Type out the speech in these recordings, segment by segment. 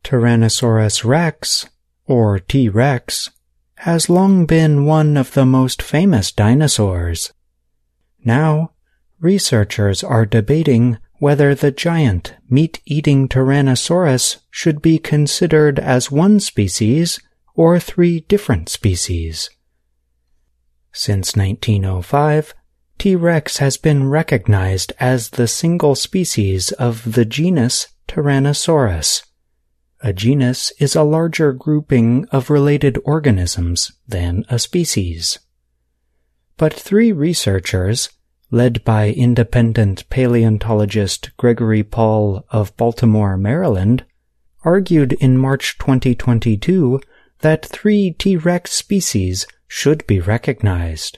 Tyrannosaurus rex, or T-Rex, has long been one of the most famous dinosaurs. Now, researchers are debating whether the giant meat-eating Tyrannosaurus should be considered as one species or three different species. Since 1905, T-Rex has been recognized as the single species of the genus Tyrannosaurus. A genus is a larger grouping of related organisms than a species. But three researchers, led by independent paleontologist Gregory Paul of Baltimore, Maryland, argued in March 2022 that three T-Rex species should be recognized.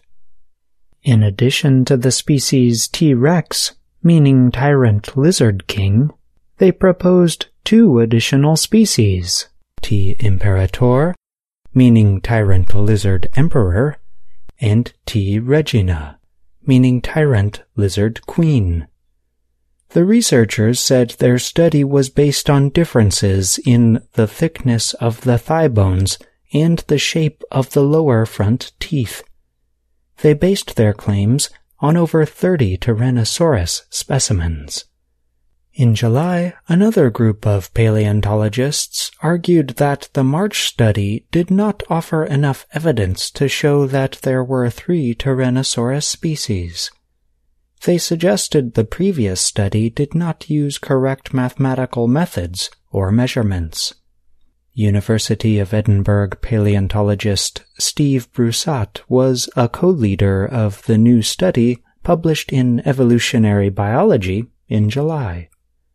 In addition to the species T-Rex, meaning tyrant lizard king, they proposed two additional species, T. imperator, meaning tyrant lizard emperor, and T. regina, meaning tyrant lizard queen. The researchers said their study was based on differences in the thickness of the thigh bones and the shape of the lower front teeth. They based their claims on over 30 Tyrannosaurus specimens. In July, another group of paleontologists argued that the March study did not offer enough evidence to show that there were three Tyrannosaurus species. They suggested the previous study did not use correct mathematical methods or measurements. University of Edinburgh paleontologist Steve Broussat was a co-leader of the new study published in Evolutionary Biology in July.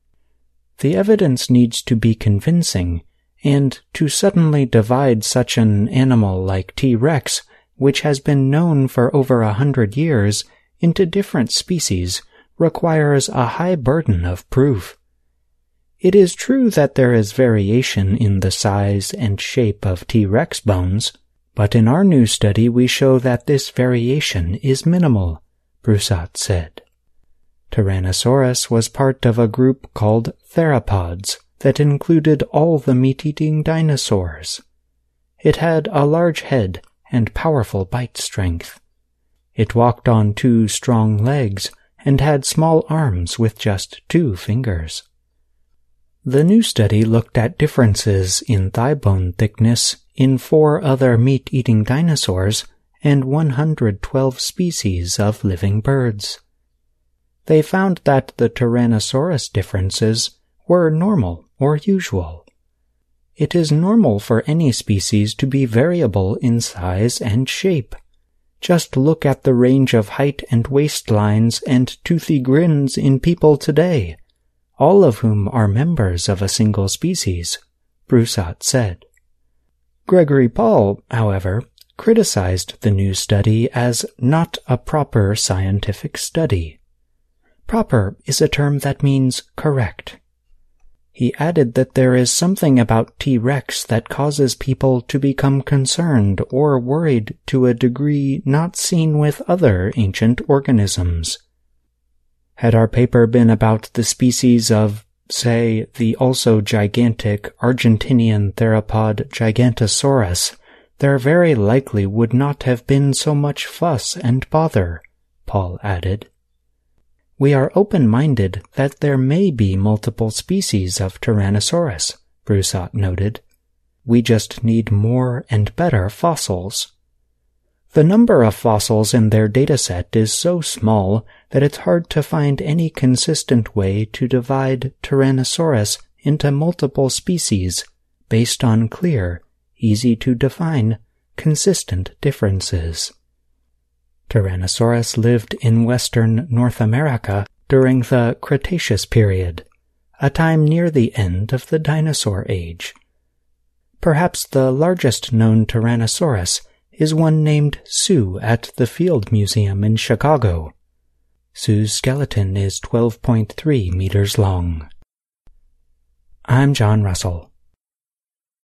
The evidence needs to be convincing, and to suddenly divide such an animal like T-Rex, which has been known for over 100 years, into different species requires a high burden of proof. It is true that there is variation in the size and shape of T-Rex bones, but in our new study we show that this variation is minimal, Broussat said. Tyrannosaurus was part of a group called theropods that included all the meat-eating dinosaurs. It had a large head and powerful bite strength. It walked on 2 strong legs and had small arms with just 2 fingers. The new study looked at differences in thigh bone thickness in 4 other meat-eating dinosaurs and 112 species of living birds. They found that the Tyrannosaurus differences were normal or usual. It is normal for any species to be variable in size and shape. Just look at the range of height and waistlines and toothy grins in people today, all of whom are members of a single species, Broussat said. Gregory Paul, however, criticized the new study as not a proper scientific study. Proper is a term that means correct. He added that there is something about T-Rex that causes people to become concerned or worried to a degree not seen with other ancient organisms. Had our paper been about the species of, say, the also gigantic Argentinian theropod Gigantosaurus, there very likely would not have been so much fuss and bother, Paul added. We are open-minded that there may be multiple species of Tyrannosaurus, Broussat noted. We just need more and better fossils. The number of fossils in their dataset is so small that it's hard to find any consistent way to divide Tyrannosaurus into multiple species based on clear, easy-to-define, consistent differences. Tyrannosaurus lived in western North America during the Cretaceous period, a time near the end of the dinosaur age. Perhaps the largest known Tyrannosaurus is one named Sue at the Field Museum in Chicago. Sue's skeleton is 12.3 meters long. I'm John Russell.